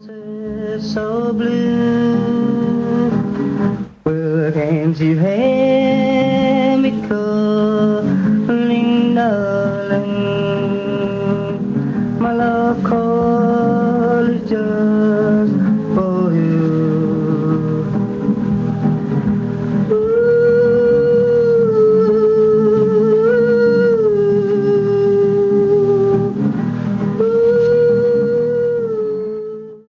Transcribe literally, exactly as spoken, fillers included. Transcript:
So blue, well, can't you hear me call?